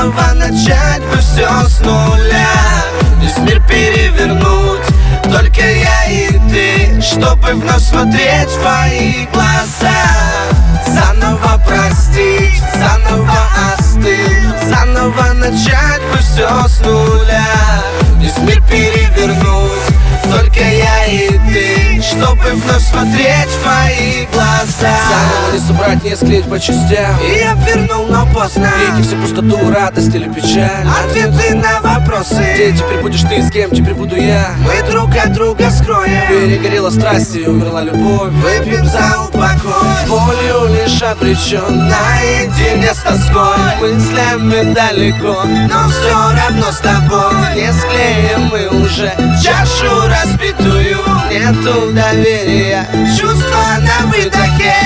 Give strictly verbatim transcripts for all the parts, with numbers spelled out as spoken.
Заново начать бы все с нуля, весь мир перевернуть, только я и ты, чтобы вновь смотреть в твои глаза. Заново простить, заново остыть, заново начать бы все с нуля, весь мир перевернуть, только я и ты, чтобы вновь смотреть в твои глаза. Заново не собрать, не склеить по частям, И я вернул, но поздно. веки все пустоту, радость или печаль. Ответы на вопросы. Где теперь будешь ты, с кем теперь буду я? Мы друг от друга скроем. Перегорела страсть и умерла любовь. Выпьем за упокой. Болью лишь обречен, Наедине с тоской, мыслями далеко, но все равно с тобой. не склеим мы уже Чашу разбитую, нету доверия. чувства на выдохе.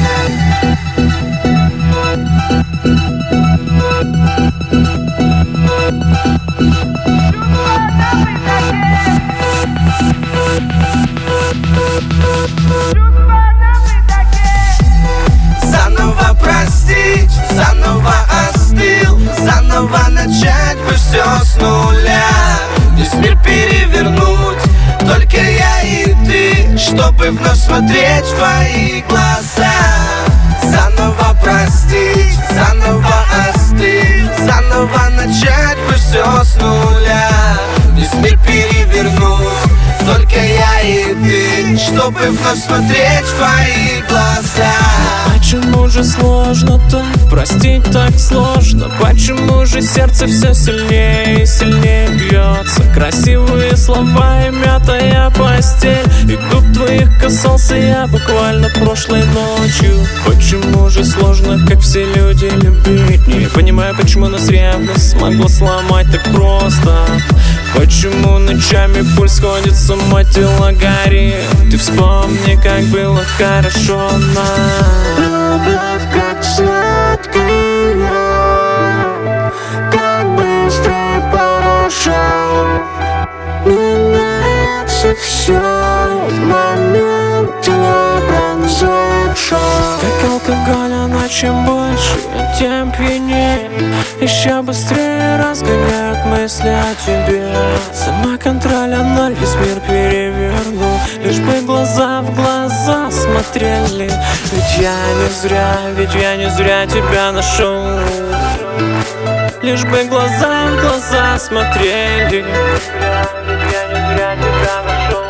Заново простить, заново остыл, заново начать бы все с нуля, весь мир перевернуть, только я и ты, чтобы вновь смотреть в твои глаза. Заново простить, заново остыть, заново начать бы все с нуля, весь мир перевернуть, только я и ты, чтобы вновь смотреть в твои глаза. Почему же сложно так, простить так сложно? Почему же сердце все сильнее и сильнее бьется? Красивые слова и мятая постель, и губ твоих касался я буквально прошлой ночью. Почему же сложно, как все люди, любить? Не понимаю, почему нас ревность смогла сломать так просто. Почему ночами пульс сходит с ума, тело горит? Ты вспомни, как было хорошо нам. Любовь как сладкий яд, как быстро порошок. Меняется все в моменте, пронзает шок. Как алкоголь, она чем больше, тем пьянее. Еще быстрее разгоняют мысли о тебе. Самоконтроль, ноль, весь мир перевернул, лишь бы глаза в глаза смотрели. Ведь я не зря, ведь я не зря тебя нашел. Лишь бы глаза в глаза смотрели. Ведь я не зря тебя нашел.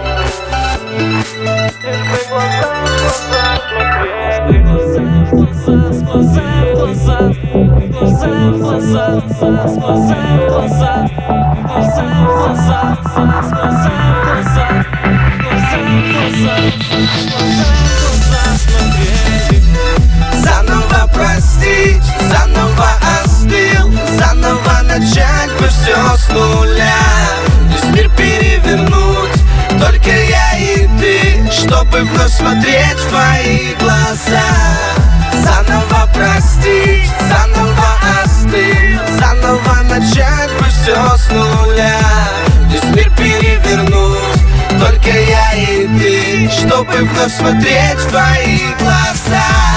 Лишь бы глаза в глаза смотрели. Глаза в глаза, глаза в глаза, глаза в глаза, глаза в глаза, глаза в глаза, глаза в глаза, глаза в глаза смотрели. Заново простить, заново остыл, заново начать бы все с нуля, весь мир перевернуть, только я и ты, чтобы вновь смотреть в твои глаза. Заново простить, заново остыл, заново начать бы все с нуля, весь мир перевернуть, только я и ты, чтобы вновь смотреть в твои глаза.